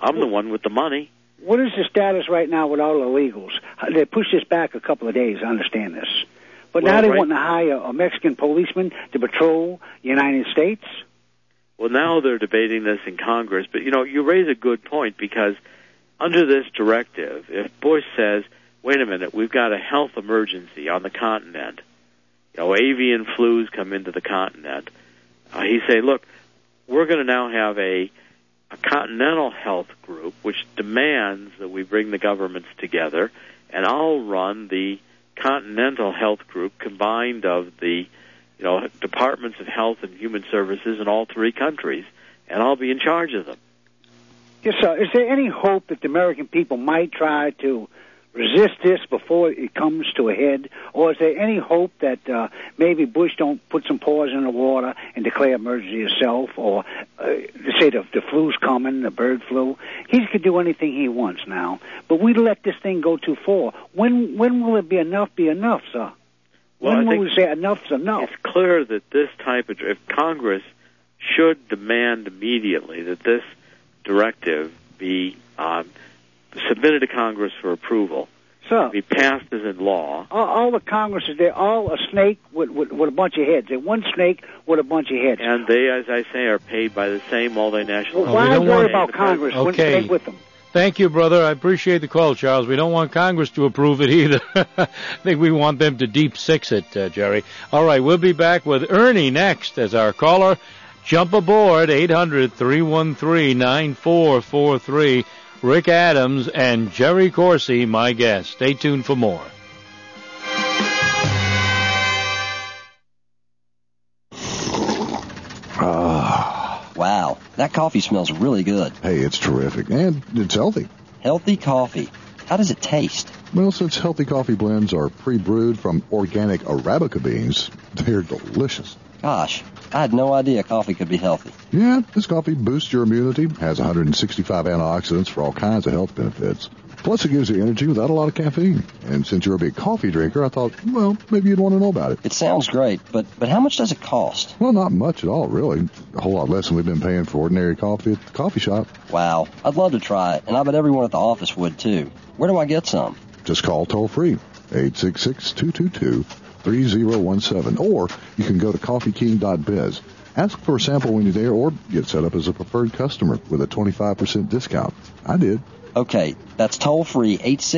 S9: I'm the one with the money.
S17: What is the status right now with all the illegals? They pushed this back a couple of days, I understand this. But now they want to hire a Mexican policeman to patrol the United States?
S9: Well, now they're debating this in Congress. But, you raise a good point, because under this directive, if Bush says, wait a minute, we've got a health emergency on the continent, avian flus come into the continent, he say, look, we're going to now have a continental health group which demands that we bring the governments together, and I'll run the continental health group combined of the departments of health and human services in all three countries, and I'll be in charge of them.
S17: Yes, sir. Is there any hope that the American people might try to resist this before it comes to a head? Or is there any hope that maybe Bush don't put some paws in the water and declare emergency himself, or say the flu's coming, the bird flu? He could do anything he wants now. But we let this thing go too far. When will it be enough, sir?
S9: Well,
S17: when will we say enough's enough?
S9: It's clear that this type of, if Congress should demand immediately that this directive be submitted to Congress for approval,
S17: sir,
S9: be passed as in law.
S17: All the Congress is they're all a snake with a bunch of heads. They're one snake with a bunch of heads.
S9: And they, as I say, are paid by the same multinational.
S17: Well, why worry about Congress?
S3: Okay.
S17: When with them?
S3: Thank you, brother. I appreciate the call, Charles. We don't want Congress to approve it either. I think we want them to deep six it, Jerry. All right, we'll be back with Ernie next as our caller. Jump aboard, 800-313-9443. Rick Adams and Jerry Corsi, my guest. Stay tuned for more.
S1: Wow, that coffee smells really good.
S4: Hey, it's terrific, and it's healthy.
S1: Healthy coffee. How does it taste?
S4: Well, since healthy coffee blends are pre-brewed from organic Arabica beans, they're delicious.
S1: Gosh, I had no idea coffee could be healthy.
S4: Yeah, this coffee boosts your immunity, has 165 antioxidants for all kinds of health benefits. Plus, it gives you energy without a lot of caffeine. And since you're a big coffee drinker, I thought, well, maybe you'd want to know about it.
S1: It sounds great, but how much does it cost?
S4: Well, not much at all, really. A whole lot less than we've been paying for ordinary coffee at the coffee shop.
S1: Wow, I'd love to try it, and I bet everyone at the office would, too. Where do I get some?
S4: Just call toll-free, 866-222-3017, or you can go to coffeeking.biz. Ask for a sample when you're there, or get set up as a preferred customer with a 25% discount. I did.
S1: Okay, that's toll-free,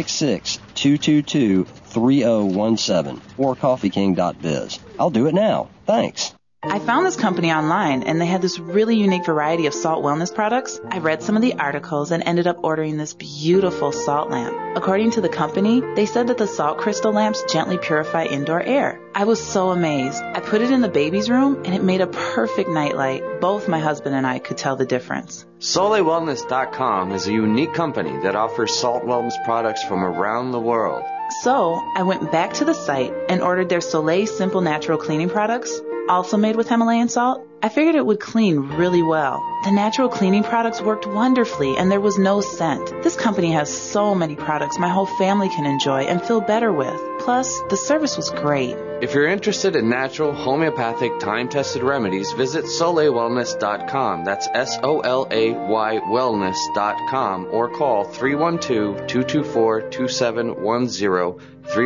S1: 866-222-3017, or coffeeking.biz. I'll do it now. Thanks.
S5: I found this company online, and they had this really unique variety of salt wellness products. I read some of the articles and ended up ordering this beautiful salt lamp. According to the company, they said that the salt crystal lamps gently purify indoor air. I was so amazed. I put it in the baby's room, and it made a perfect nightlight. Both my husband and I could tell the difference.
S6: SoleilWellness.com is a unique company that offers salt wellness products from around the world.
S5: So I went back to the site and ordered their Soleil Simple Natural Cleaning products, also made with Himalayan salt. I figured it would clean really well. The natural cleaning products worked wonderfully, and there was no scent. This company has so many products my whole family can enjoy and feel better with. Plus, the service was great.
S6: If you're interested in natural, homeopathic, time-tested remedies, visit SoleilWellness.com. That's SOLAY wellness.com, or call 312-224-2710,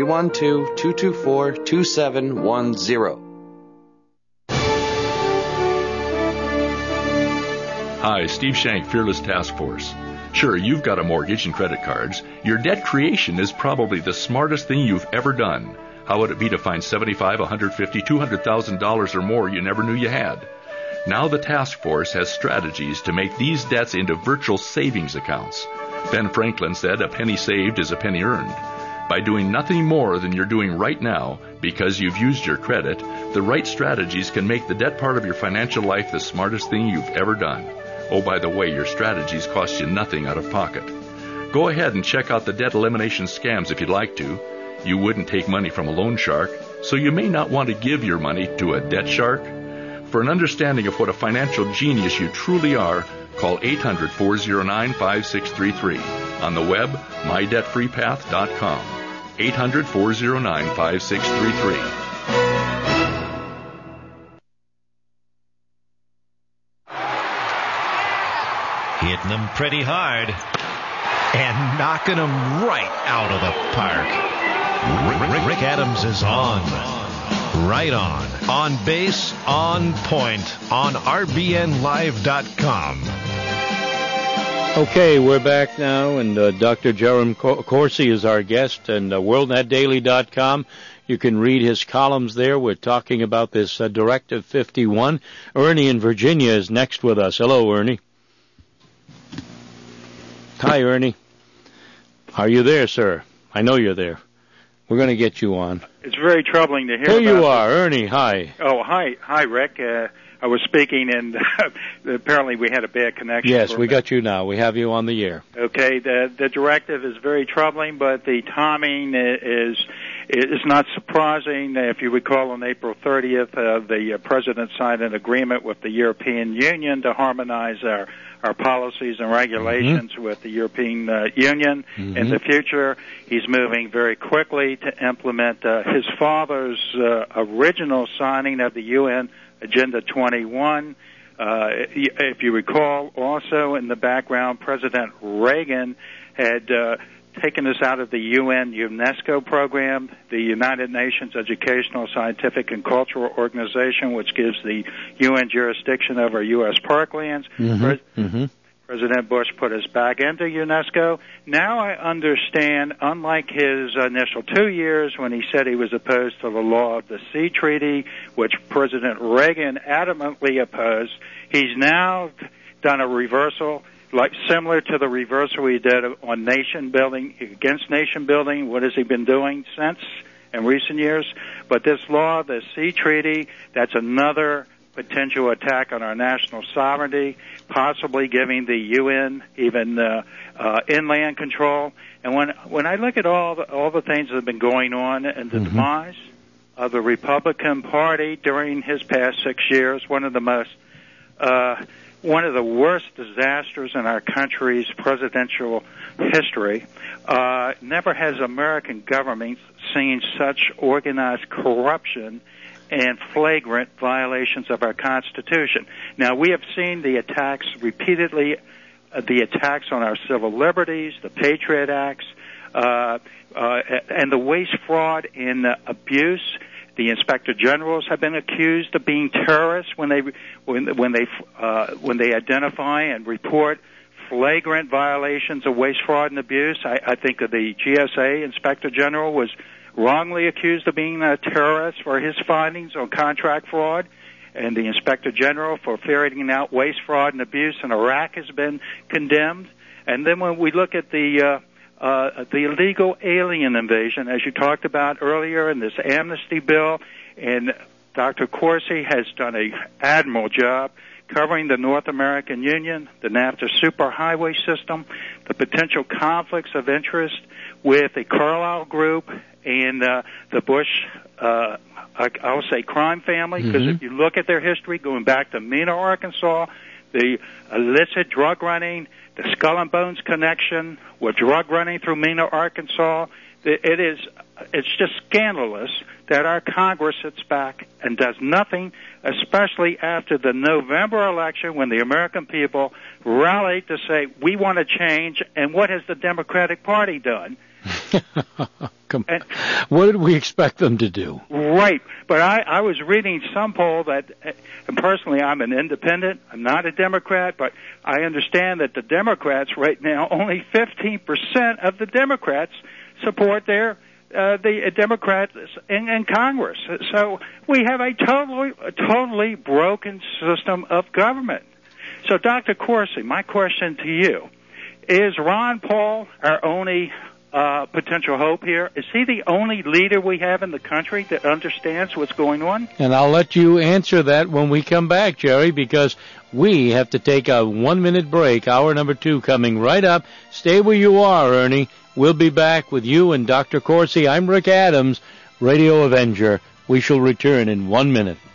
S6: 312-224-2710.
S7: Hi, Steve Shank, Fearless Task Force. Sure, you've got a mortgage and credit cards. Your debt creation is probably the smartest thing you've ever done. How would it be to find $75,000, $150,000, $200,000 or more you never knew you had? Now the task force has strategies to make these debts into virtual savings accounts. Ben Franklin said, "A penny saved is a penny earned." By doing nothing more than you're doing right now because you've used your credit, the right strategies can make the debt part of your financial life the smartest thing you've ever done. Oh, by the way, your strategies cost you nothing out of pocket. Go ahead and check out the debt elimination scams if you'd like to. You wouldn't take money from a loan shark, so you may not want to give your money to a debt shark. For an understanding of what a financial genius you truly are, call 800-409-5633. On the web, mydebtfreepath.com. 800-409-5633.
S8: hitting them pretty hard and knocking them right out of the park. Rick Adams is on. Right on base, on point, on RBNLive.com.
S3: Okay, we're back now, and Dr. Jerome Corsi is our guest, and WorldNetDaily.com. You can read his columns there. We're talking about this Directive 51. Ernie in Virginia is next with us. Hello, Ernie. Hi, Ernie. Are you there, sir? I know you're there. We're going to get you on.
S18: It's very troubling to hear
S3: Here you
S18: about
S3: are, Ernie. Hi.
S18: Oh, hi, Rick. I was speaking, and apparently we had a bad connection.
S3: Yes, we got you now. We have you on the air.
S18: Okay, the directive is very troubling, but the timing is not surprising. If you recall, on April 30th, the President signed an agreement with the European Union to harmonize our policies and regulations with the European Union. In the future, he's moving very quickly to implement his father's original signing of the UN Agenda 21. If you recall, also in the background, President Reagan had taken us out of the UN UNESCO program, the United Nations Educational, Scientific, and Cultural Organization, which gives the UN jurisdiction over U.S. parklands. President Bush put us back into UNESCO. Now I understand, unlike his initial 2 years when he said he was opposed to the law of the sea treaty, which President Reagan adamantly opposed, he's now done a reversal, like similar to the reversal he did on nation building, against nation building. What has he been doing since in recent years? But this law, the sea treaty, that's another potential attack on our national sovereignty, possibly giving the UN even inland control. And when I look at all the things that have been going on and the demise of the Republican Party during his past 6 years, one of the worst disasters in our country's presidential history. Never has American government seen such organized corruption and flagrant violations of our Constitution. Now, we have seen the attacks repeatedly, the attacks on our civil liberties, the Patriot Acts, and the waste, fraud, and abuse. The Inspector Generals have been accused of being terrorists when they identify and report flagrant violations of waste, fraud, and abuse. I think that the GSA Inspector General was wrongly accused of being a terrorist for his findings on contract fraud, and the Inspector General for ferreting out waste, fraud, and abuse in Iraq has been condemned. And then when we look at the illegal alien invasion, as you talked about earlier in this amnesty bill, and Dr. Corsi has done an admirable job covering the North American Union, the NAFTA superhighway system, the potential conflicts of interest with the Carlyle Group and the Bush, I'll say crime family, because if you look at their history, going back to Mena, Arkansas, the illicit drug running, the Skull and Bones connection with drug running through Mena, Arkansas, it's just scandalous that our Congress sits back and does nothing, especially after the November election when the American people rallied to say, we want to change, and what has the Democratic Party done?
S3: What did we expect them to do?
S18: Right. But I was reading some poll that, and personally I'm an independent, I'm not a Democrat, but I understand that the Democrats right now, only 15% of the Democrats support the Democrats in Congress. So we have a totally broken system of government. So Dr. Corsi, my question to you, is Ron Paul our only potential hope here? Is he the only leader we have in the country that understands what's going on?
S3: And I'll let you answer that when we come back, Jerry, because we have to take a 1-minute break. Hour number 2 coming right up. Stay where you are, Ernie. We'll be back with you and Dr. Corsi. I'm Rick Adams, Radio Avenger. We shall return in 1 minute.